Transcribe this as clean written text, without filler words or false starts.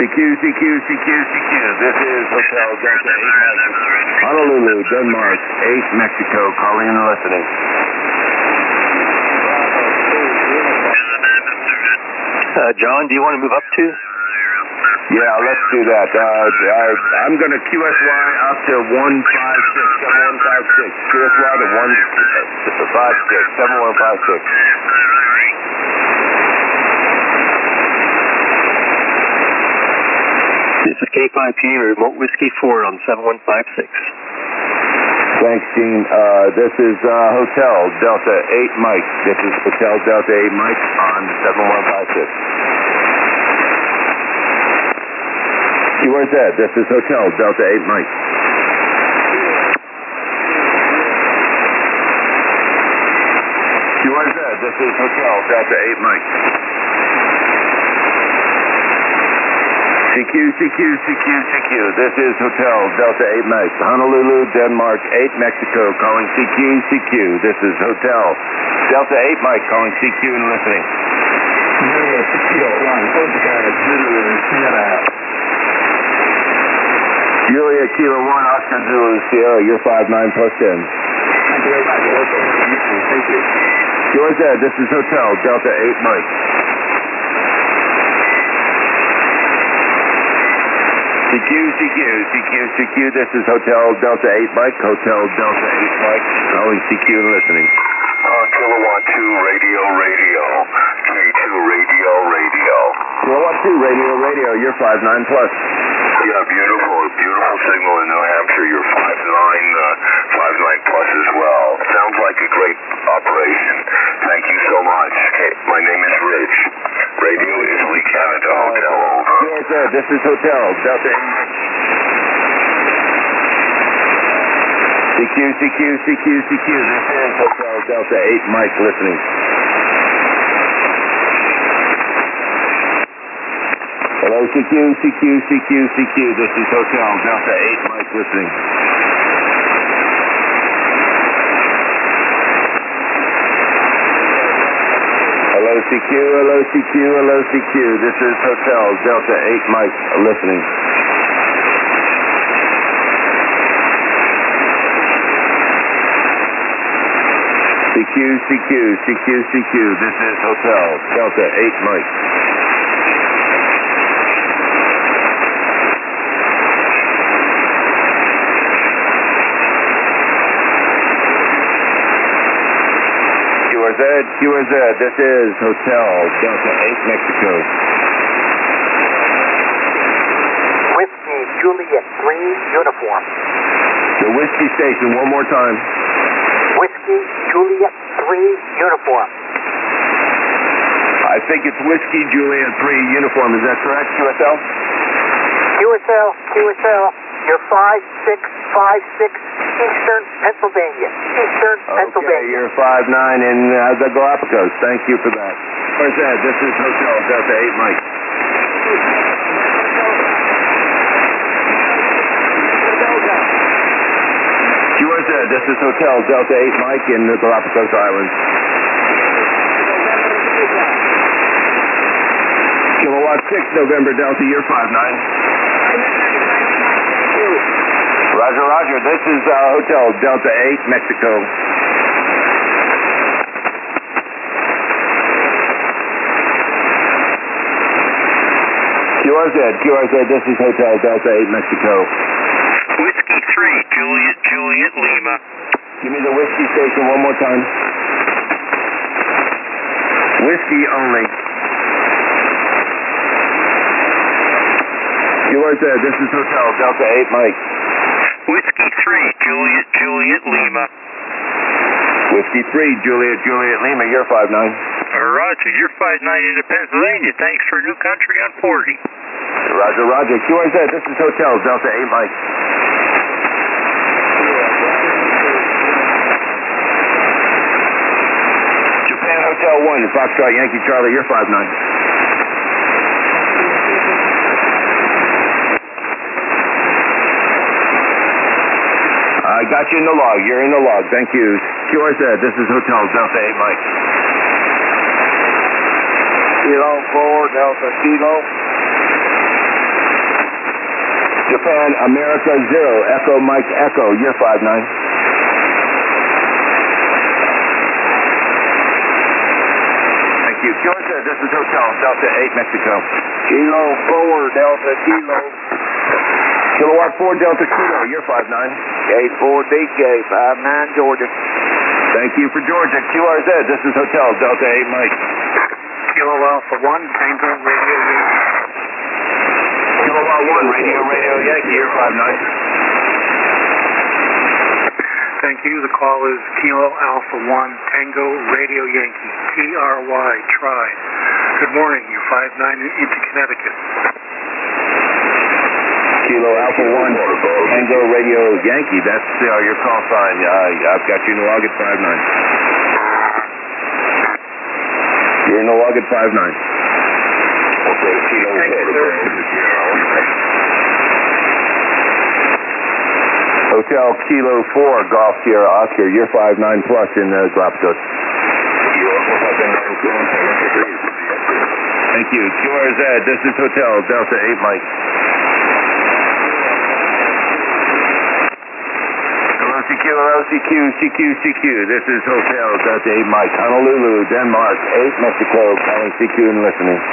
CQ, CQ, CQ, CQ. This is Hotel Delta 8 Mike. Honolulu, Denmark, 8 Mexico, calling and listening. John, do you want to move up to? Yeah, let's do that. I'm going to QSY up to 156, 7156. QSY to 156, 7156. This is K5P, Remote Whiskey 4 on 7156. Thanks, Gene. This is Hotel Delta 8 Mike. This is Hotel Delta 8 Mike on 7156. QRZ, this is Hotel Delta 8 Mike. QRZ, this is Hotel Delta 8 Mike. CQ, CQ, CQ, CQ. This is Hotel Delta 8 Mike. Honolulu, Denmark, 8 Mexico, calling CQ, CQ. This is Hotel Delta 8 Mike, calling CQ and listening. Julia Kilo 1, Oscar Zulu, Sierra, you're 59 plus 10. Thank you very much. Thank you. Yours Ed, this is Hotel Delta 8 Mike. CQ, CQ, CQ, CQ, this is Hotel Delta 8 Mike, Hotel Delta 8 Mike, calling CQ and listening. Kilowatt 2 radio, K2 radio, Kilowatt 2 radio, you're 59 plus. Yeah, beautiful signal in New Hampshire. You're 59 plus as well. Sounds like a great operation. Thank you so much. Okay, my name is Rich. Radio Italy, Canada, Hotel, over. Yes, sir. This is Hotel Delta 8 Mike. CQ, CQ, CQ, CQ. This is Hotel Delta 8 Mike listening. Hello, CQ, CQ, CQ, CQ. This is Hotel Delta 8 Mike listening. Hello, CQ, hello, CQ, hello, CQ. This is Hotel Delta 8 Mike listening. CQ, CQ, CQ, CQ. This is Hotel Delta 8 Mike. QRZ, this is Hotel Delta 8 Mexico. Whiskey Juliet 3 uniform. The whiskey station, one more time. Whiskey Juliet 3 uniform. I think it's Whiskey Juliet 3 uniform, is that correct, QSL? QSL, you're 5656 Eastern Pennsylvania. Okay, you're 59 in the Galapagos. Thank you for that. Where's that? This is Hotel Delta 8 Mike. QRZ, this is Hotel Delta 8 Mike in the Galapagos Islands. Kilowatt 6 November Delta, you're 59. Roger, this is Hotel Delta 8 Mexico. QRZ, this is Hotel Delta 8 Mexico. Whiskey 3, Juliet Lima. Give me the whiskey station one more time. Whiskey only. QRZ, this is Hotel Delta 8 Mike. Whiskey 3, Juliet Lima. Whiskey 3, Juliet Lima, you're 59. Roger, you're 59 into Pennsylvania. Thanks for New Country on 40. Roger. QRZ, this is Hotel Delta 8 Mike. Japan Hotel 1, Foxtrot Yankee Charlie, you're 59. I got you in the log. You're in the log. Thank you. QRZ, this is Hotel Delta 8 Mike. Kilo 4, Delta Kilo. Japan, America 0, Echo Mike Echo, you're 5-9. Thank you. Georgia, this is Hotel Delta 8 Mexico. Kilo 4, Delta Kilo. Kilowatt 4 Delta Kilo, you're 5-9. Gate 4 DK, 5-9 Georgia. Thank you for Georgia. QRZ, this is Hotel Delta 8 Mike. Kilo Alpha 1, Tango Radio Yankee. Kilowatt 1, Radio Yankee, you're 5-9. Thank you. The call is Kilo Alpha 1, Tango Radio Yankee. TRY, try. Good morning. You're 5-9 into Connecticut. Kilo Alpha 1, Tango Radio Yankee. That's your call sign. I've got you in the log at 5-9. You're in the log at 5-9. Okay, Kilo 4. Hotel Kilo 4, Golf Sierra Oscar. You're 5-9 plus in Galapagos. Thank you. QRZ, this is Hotel Delta 8 Mike. CQ. This is Hotel Delta 8 Mike. Honolulu, Denmark, 8 Mexico, calling CQ and listening.